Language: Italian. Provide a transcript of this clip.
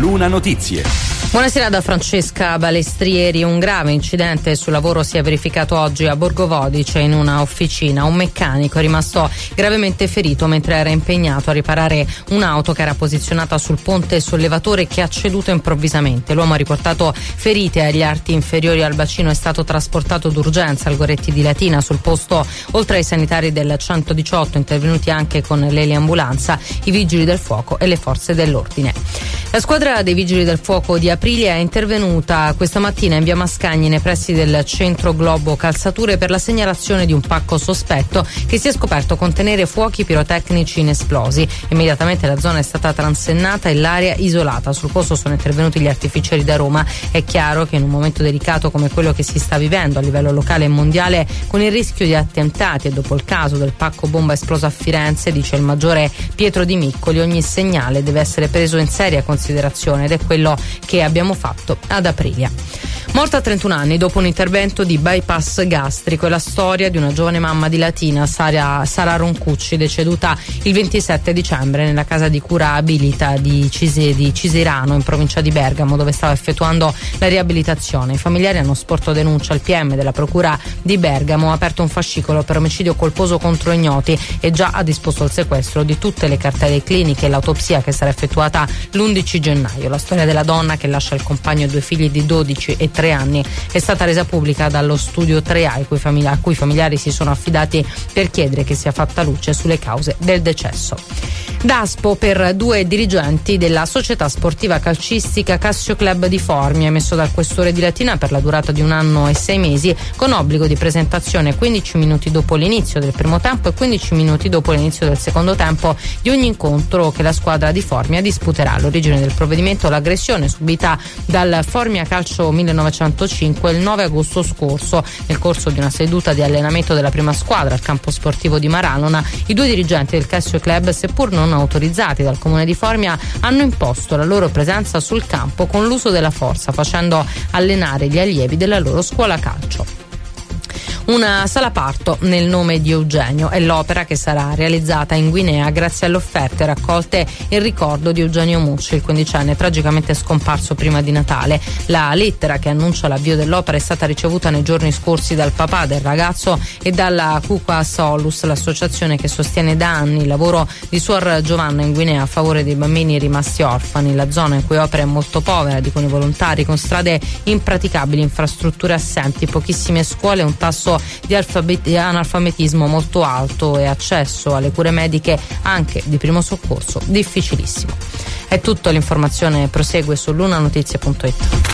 Luna Notizie. Buonasera da Francesca Balestrieri. Un grave incidente sul lavoro si è verificato oggi a Borgovodice in una officina. Un meccanico è rimasto gravemente ferito mentre era impegnato a riparare un'auto che era posizionata sul ponte sollevatore che ha ceduto improvvisamente. L'uomo ha riportato ferite agli arti inferiori al bacino, è stato trasportato d'urgenza al Goretti di Latina. Sul posto, oltre ai sanitari del 118, intervenuti anche con l'eliambulanza, i vigili del fuoco e le forze dell'ordine. La squadra dei vigili del fuoco di Aprilia è intervenuta questa mattina in via Mascagni nei pressi del centro Globo Calzature per la segnalazione di un pacco sospetto che si è scoperto contenere fuochi pirotecnici inesplosi. Immediatamente la zona è stata transennata e l'area isolata. Sul posto sono intervenuti gli artificieri da Roma. È chiaro che in un momento delicato come quello che si sta vivendo a livello locale e mondiale, con il rischio di attentati e dopo il caso del pacco bomba esploso a Firenze, dice il maggiore Pietro Di Miccoli, ogni segnale deve essere preso in seria considerazione ed è quello che abbiamo fatto ad Aprilia. Morta a 31 anni dopo un intervento di bypass gastrico è la storia di una giovane mamma di Latina, Sara Roncucci, deceduta il 27 dicembre nella casa di cura abilita di Cisirano in provincia di Bergamo, dove stava effettuando la riabilitazione. I familiari hanno sporto denuncia al PM della procura di Bergamo, ha aperto un fascicolo per omicidio colposo contro ignoti e già ha disposto il sequestro di tutte le cartelle cliniche e l'autopsia che sarà effettuata l'11 gennaio. La storia della donna che lascia il compagno e 2 figli di 12 e 3 anni è stata resa pubblica dallo studio 3A a cui i familiari si sono affidati per chiedere che sia fatta luce sulle cause del decesso. Daspo per 2 dirigenti della società sportiva calcistica Cassio Club di Formia, emesso dal questore di Latina per la durata di 1 anno e 6 mesi, con obbligo di presentazione 15 minuti dopo l'inizio del primo tempo e 15 minuti dopo l'inizio del secondo tempo di ogni incontro che la squadra di Formia disputerà. L'origine del provvedimento: l'aggressione subita dal Formia Calcio 1905 il 9 agosto scorso. Nel corso di una seduta di allenamento della prima squadra al campo sportivo di Maranona, i 2 dirigenti del Cassio Club, seppur non autorizzati dal comune di Formia, hanno imposto la loro presenza sul campo con l'uso della forza, facendo allenare gli allievi della loro scuola calcio. Una sala parto nel nome di Eugenio è l'opera che sarà realizzata in Guinea grazie alle offerte raccolte in ricordo di Eugenio Mucci, il 15enne tragicamente scomparso prima di Natale. La lettera che annuncia l'avvio dell'opera è stata ricevuta nei giorni scorsi dal papà del ragazzo e dalla Cuca Solus, l'associazione che sostiene da anni il lavoro di Suor Giovanna in Guinea a favore dei bambini rimasti orfani. La zona in cui opera è molto povera, dicono i volontari, con strade impraticabili, infrastrutture assenti, pochissime scuole, un tasso di analfabetismo molto alto e accesso alle cure mediche anche di primo soccorso difficilissimo. È tutto, l'informazione prosegue su lunanotizie.it.